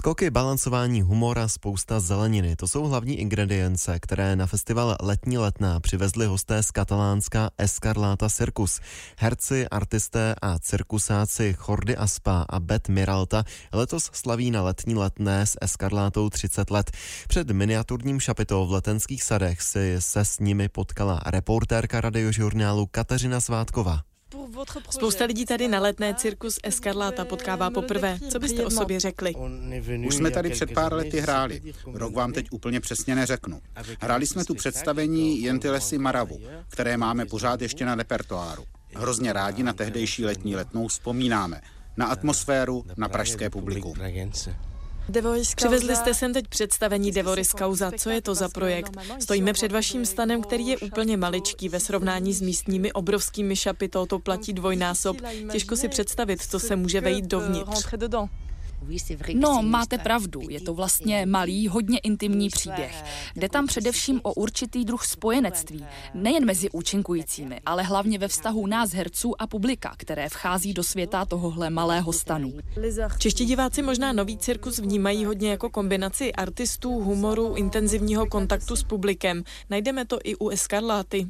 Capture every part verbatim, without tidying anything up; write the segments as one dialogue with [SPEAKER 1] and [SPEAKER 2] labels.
[SPEAKER 1] Skoky, balancování, humor a spousta zeleniny. To jsou hlavní ingredience, které na festival Letní letná přivezli hosté z Katalánska Escarlata Circus. Herci, artisté a cirkusáci Jordi Aspa a Bet Miralta letos slaví na Letní letné s Escarlátou třicet let. Před miniaturním šapitou v Letenských sadech si se s nimi potkala reportérka Radiožurnálu Kateřina Svátková.
[SPEAKER 2] Spousta lidí tady na Letné cirkus Escarlata potkává poprvé. Co byste o sobě řekli?
[SPEAKER 3] Už jsme tady před pár lety hráli. Rok vám teď úplně přesně neřeknu. Hráli jsme tu představení Jen ty lesy Maravu, které máme pořád ještě na repertoáru. Hrozně rádi na tehdejší Letní letnou vzpomínáme. Na atmosféru, na pražské publikum.
[SPEAKER 2] Přivezli jste sem teď představení Devoris Causa. Co je to za projekt? Stojíme před vaším stanem, který je úplně maličký. Ve srovnání s místními obrovskými šapitou to platí dvojnásob. Těžko si představit, co se může vejít dovnitř.
[SPEAKER 4] No, máte pravdu, je to vlastně malý, hodně intimní příběh. Jde tam především o určitý druh spojenectví, nejen mezi účinkujícími, ale hlavně ve vztahu nás herců a publika, které vchází do světa tohohle malého stanu.
[SPEAKER 2] Čeští diváci možná nový cirkus vnímají hodně jako kombinaci artistů, humoru, intenzivního kontaktu s publikem. Najdeme to i u Escarláty.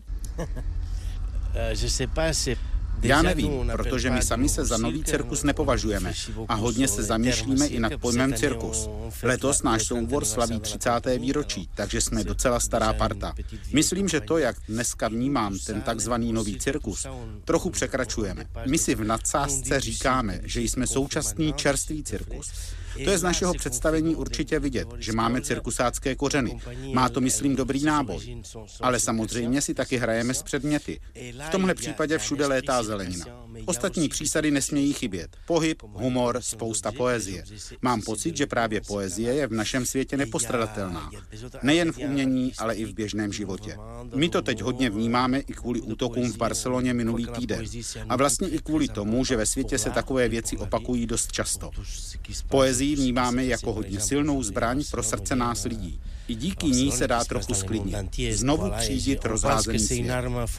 [SPEAKER 3] Já nevím, protože my sami se za nový cirkus nepovažujeme a hodně se zamýšlíme i nad pojmem cirkus. Letos náš soubor slaví třicáté výročí, takže jsme docela stará parta. Myslím, že to, jak dneska vnímám ten takzvaný nový cirkus, trochu překračujeme. My si v nadsázce říkáme, že jsme současný čerstvý cirkus. To je z našeho představení určitě vidět, že máme cirkusácké kořeny. Má to, myslím, dobrý náboj. Ale samozřejmě si taky hrajeme s předměty. V tomhle případě všude létá zelenina. Ostatní přísady nesmějí chybět. Pohyb, humor, spousta poezie. Mám pocit, že právě poezie je v našem světě nepostradatelná. Nejen v umění, ale i v běžném životě. My to teď hodně vnímáme i kvůli útokům v Barceloně minulý týden. A vlastně i kvůli tomu, že ve světě se takové věci opakují dost často. Poezii vnímáme jako hodně silnou zbraň pro srdce nás lidí. I díky ní se dá trochu sklidnit. Znovu třídit rozházený svět.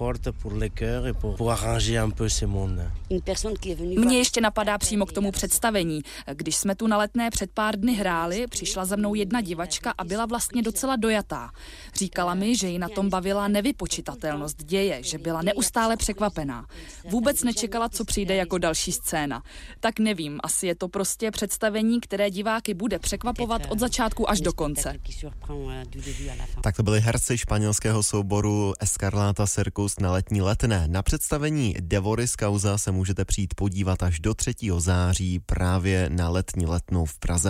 [SPEAKER 4] Mně ještě napadá přímo k tomu představení. Když jsme tu na Letné před pár dny hráli, přišla za mnou jedna divačka a byla vlastně docela dojatá. Říkala mi, že ji na tom bavila nevypočitatelnost děje, že byla neustále překvapená. Vůbec nečekala, co přijde jako další scéna. Tak nevím, asi je to prostě představení, které diváky bude překvapovat od začátku až do konce.
[SPEAKER 1] Tak to byli herci španělského souboru Escarlata Circus na Letní letné. Na představení Devoris Causa se můžete přijít podívat až do třetího září právě na Letní letnou v Praze.